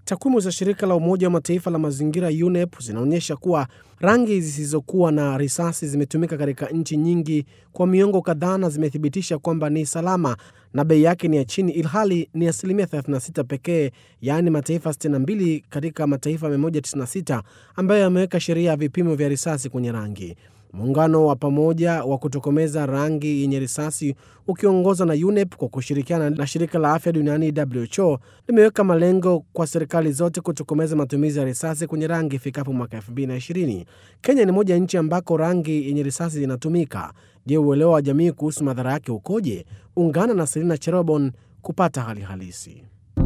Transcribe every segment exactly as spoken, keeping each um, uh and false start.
Takwimu za shirika la Umoja wa Mataifa la mazingira U N E P zinaonyesha kuwa rangi zisizokuwa na risasi zimetumika katika nchi nyingi kwa miongo kadhaa na zimethibitisha kwamba ni salama na bei yake ni ya chini, ilhali ni asilimia thelathini na sita pekee, yaani mataifa sitini na mbili katika mataifa mia moja tisini na sita ambayo yameweka sheria ya vipimo vya risasi kwenye rangi. Muungano wa pamoja wa kutokomeza rangi yenye risasi ukiongozwa na U N E P kwa kushirikiana na shirika la afya duniani W H O limeweka malengo kwa serikali zote kutokomeza matumizi ya risasi kwenye rangi ifikapo mwaka elfu mbili na ishirini. Kenya ni moja nchi ambako rangi yenye risasi inatumika. Je, uelewa wa jamii kuhusu madhara yake ukoje? Ungana na Selina Cherobon kupata hali halisi.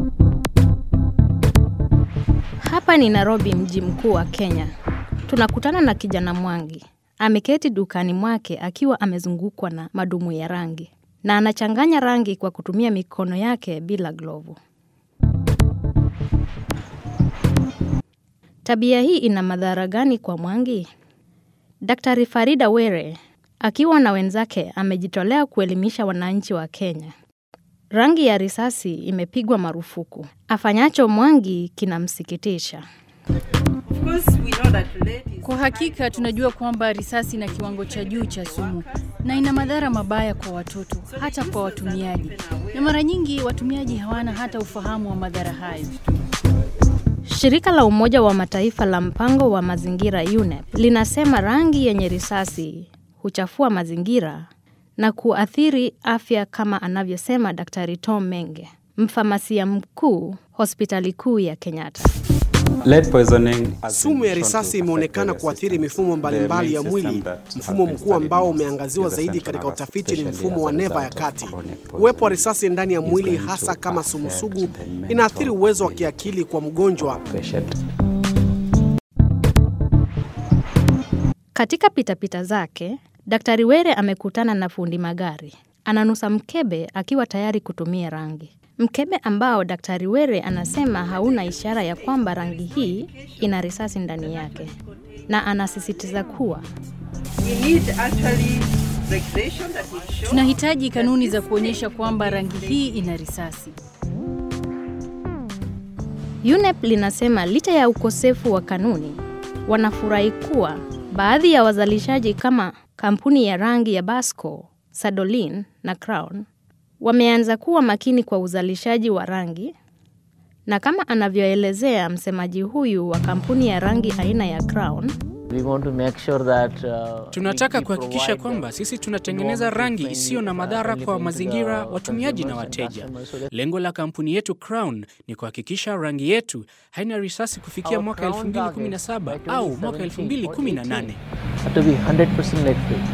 Hapa ni Nairobi, mji mkuu wa Kenya. Tunakutana na kijana Mwangi. Ameketi dukani mwake akiwa amezungukwa na madumu ya rangi na anachanganya rangi kwa kutumia mikono yake bila glovu. Tabia hii ina madhara gani kwa Mwangi? Daktari Farida Were akiwa na wenzake amejitolea kuelimisha wananchi wa Kenya. Rangi ya risasi imepigwa marufuku. Afanyacho Mwangi kinamsikitisha. Kwa hakika tunajua kwamba risasi ina kiwango cha juu cha sumu na ina madhara mabaya kwa watoto, hata kwa watumiaji. Na mara nyingi watumiaji hawana hata ufahamu wa madhara hayo. Shirika la Umoja wa Mataifa la mpango wa mazingira U N E P linasema rangi yenye risasi huchafua mazingira na kuathiri afya, kama anavyosema Daktari Tom Menge, mfamasia mkuu hospitali kuu ya Kenyatta. Sumu ya risasi imeonekana kuathiri mifumo mbalimbali ya mwili. Mfumo mkuu ambao umeangaziwa zaidi katika utafiti ni mfumo wa neva ya kati. Uwepo wa risasi ndani ya mwili, hasa kama sumu sugu, inaathiri uwezo wa kiakili kwa mgonjwa. Katika pitapita zake, Daktari Were amekutana na fundi magari. Ananusa mkebe akiwa tayari kutumia rangi. Mkebe ambao Daktari Were anasema hauna ishara ya kwamba rangi hii ina risasi ndani yake. Na anasisitiza kuwa tunahitaji kanuni za kuonyesha kwamba rangi hii ina risasi. U N E P linasema licha ya ukosefu wa kanuni, wanafurahi kuwa baadhi ya wazalishaji kama kampuni ya rangi ya Basco, Sadolin na Crown wameanza kuwa makini kwa uzalishaji wa rangi, na kama anavyoelezea msemaji huyu wa kampuni ya rangi aina ya Crown, we want to make sure that uh, tunataka kuhakikisha kwamba sisi tunatengeneza rangi isiyo na madhara kwa mazingira, watumiaji na wateja. Lengo la kampuni yetu Crown ni kuhakikisha rangi yetu haina risasi kufikia mwaka elfu mbili kumi na saba au mwaka elfu mbili kumi na nane. to be one hundred percent lead free.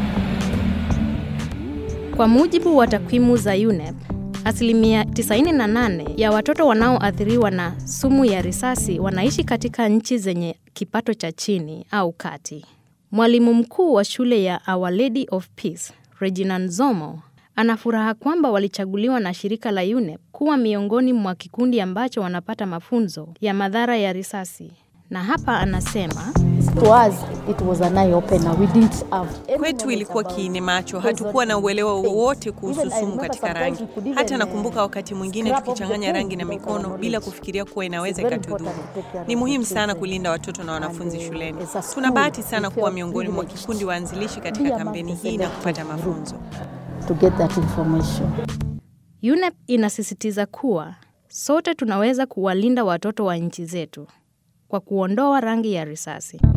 Kwa mujibu wa takwimu za U N E P, asilimia tisaini na nane ya watoto wanaoathiriwa na sumu ya risasi wanaishi katika nchi zenye kipato cha chini au kati. Mwalimu mkuu wa shule ya Our Lady of Peace, Regina Nzomo, anafuraha kwamba walichaguliwa na shirika la U N E P kuwa miongoni mwa kikundi ambacho wanapata mafunzo ya madhara ya risasi. Na hapa anasema, kwetu ilikuwa kiini macho, hatukuwa na uelewa wowote kuhusu sumu katika rangi. Hata nakumbuka wakati mwingine tukichanganya rangi na mikono bila kufikiria kuwa inaweza ikatudhuru. Ni muhimu sana kulinda watoto na wanafunzi shuleni. Tuna bahati sana kuwa miongoni mwa kikundi waanzilishi katika kampeni hii na kupata mafunzo. U N E P inasisitiza kuwa sote tunaweza kuwalinda watoto wa nchi zetu kwa kuondoa rangi ya risasi.